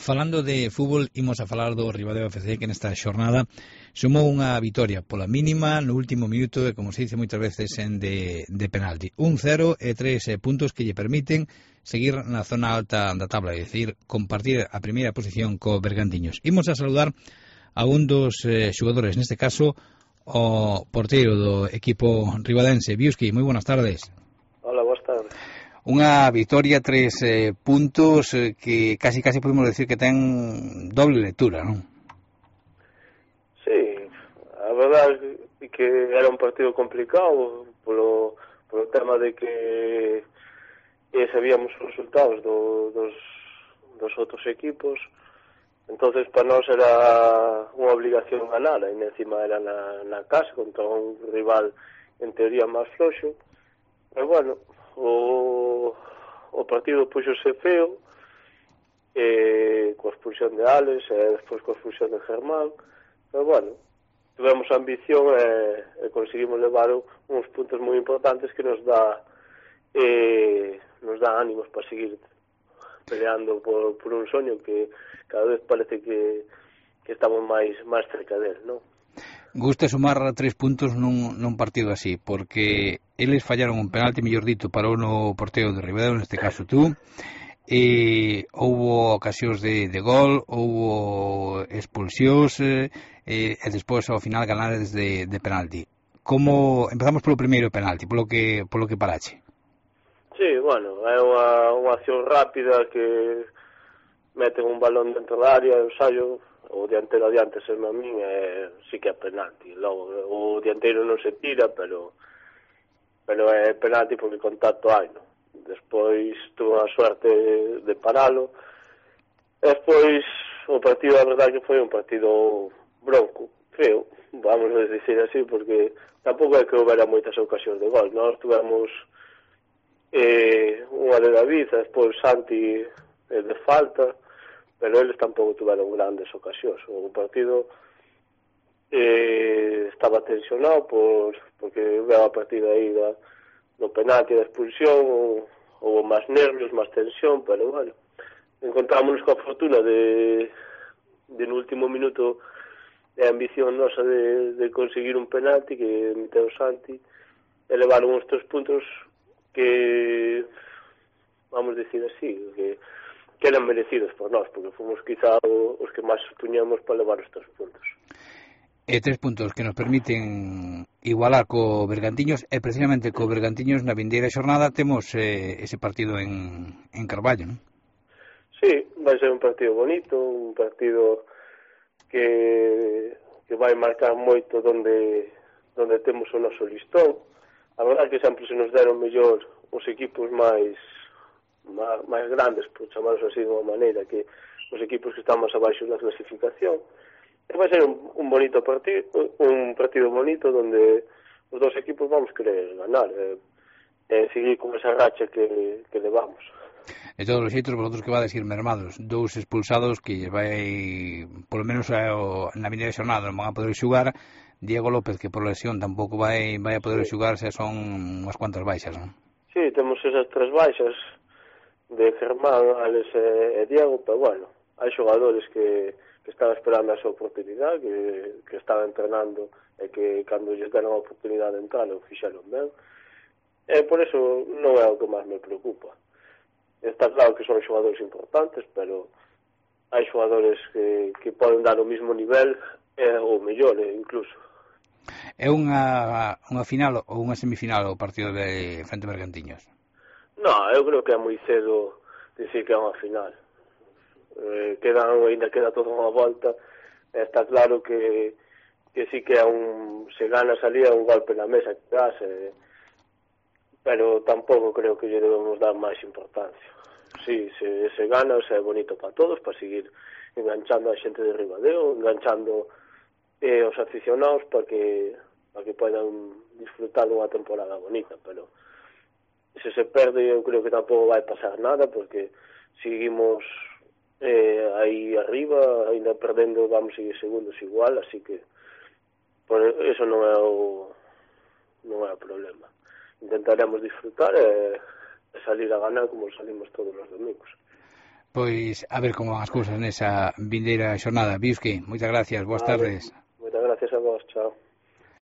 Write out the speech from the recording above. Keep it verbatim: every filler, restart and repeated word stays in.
Falando de fútbol, imos a falar do Ribadeo F C, que nesta xornada sumou unha vitoria pola mínima no último minuto e, como se dice moitas veces, en de, de penalti. Un cero e tres eh, puntos que lle permiten seguir na zona alta da tabla, é dicir, compartir a primeira posición co Bergantiños. Imos a saludar a un dos eh, xogadores, neste caso o porteiro do equipo ribadense. Biuski, moi buenas tardes. Hola, boas tardes. Unha vitoria, tres eh, puntos eh, que casi casi podemos decir que ten doble lectura, non? Sí, a verdade é que era un partido complicado polo, polo tema de que eh, sabíamos os resultados do, dos, dos outros equipos. Entonces para nós era unha obligación ganar, e encima era na, na casa contra un rival en teoría máis floxo. Pero bueno, o, o partido puxose feo, eh, coa expulsión de Alex e despois coa expulsión de Germán. Pero bueno, tivemos ambición e, e conseguimos levar uns puntos moi importantes que nos dá eh, nos dá ánimos para seguir peleando por, por un soño que cada vez parece que, que estamos máis máis cerca del, non? Gusta sumar tres puntos nun, nun partido así, porque eles fallaron un penalti, mellor dito, para o no porteo de Ribadeo, neste caso tú, e houbo ocasións de, de gol, houbo expulsións, e, e despois ao final ganar desde de penalti. Como empezamos polo primeiro penalti, polo que polo que parache? Sí, bueno, é unha, unha acción rápida que meten un balón dentro da área, o ensayo, o dianteiro adiante serme a min é, sí que é penalti. Logo, o dianteiro non se tira, pero pero é penalti porque contacto hai, non? Despois tuve a suerte de paralo. Despois o partido, a verdade que foi un partido bronco, feo, vamos a decir así, porque tampouco é que houbera moitas ocasións de gol. Nós tivemos eh, unha de David, despois Santi eh, de falta, pero eles tampouco tuveron grandes ocasións. O partido eh, estaba tensionado por, porque veo a partir de aí da, do penalti da expulsión, houve máis nervios, máis tensión, pero bueno, encontrámonos coa fortuna de, de no último minuto de ambición nosa de, de conseguir un penalti que meteu Santi e levaron uns tres puntos que, vamos decir así, que que eran merecidos por nós, porque fomos quizá os que máis puñamos para levar os tres puntos. E tres puntos que nos permiten igualar co Bergantiños, e precisamente co Bergantiños na vindeira xornada temos eh, ese partido en, en Carballo, non? Sí, vai ser un partido bonito, un partido que, que vai marcar moito donde, donde temos o noso listón. A verdade é que sempre se nos deron mellor os equipos máis máis grandes, por chamarlos así de unha maneira, que os equipos que están máis abaixo da clasificación. E vai ser un, un bonito partido, un partido bonito donde os dos equipos vamos querer ganar e, e seguir con esa racha que, que levamos. De todos os xeitos, vosotros que vades ir mermados, dous expulsados que vai, polo menos na vindeira xornada non van a poder xugar. Diego López, que por lesión tampouco vai, vai a poder sí. xugar, se son unhas cuantas baixas, non? Sí, temos esas tres baixas de Germán, Alex e, e Diego, pero bueno, hai xogadores que, que están esperando a súa oportunidade, que, que están entrenando e que cando lles deron a oportunidade de entrar o fixeron ben, e por eso non é o que máis me preocupa. Está claro que son xogadores importantes, pero hai xogadores que, que poden dar o mismo nivel e o mellor incluso. É unha, unha final ou unha semifinal o partido de frente a Bergantiños? No, eu creo que é moi cedo dicir que é unha final. Eh, quedan, ainda queda toda unha volta. Está claro que, que sí que é un, se gana salía un golpe na mesa que das, eh, pero tampouco creo que lle debemos dar máis importancia. Sí, se, se gana, se é bonito para todos, para seguir enganchando a xente de Ribadeo, enganchando eh, os aficionados para que, para que podan disfrutar dunha temporada bonita, pero se se perde eu creo que tampouco vai pasar nada, porque seguimos eh, aí arriba, ainda perdendo vamos seguir segundos igual, así que por eso non é o non é o problema. Intentaremos disfrutar e, e salir a ganar como salimos todos os domingos. Pois a ver como van as cousas nesa vindeira xornada. Biuski, moitas gracias, boas Vale. tardes. Moitas gracias a vos, chao.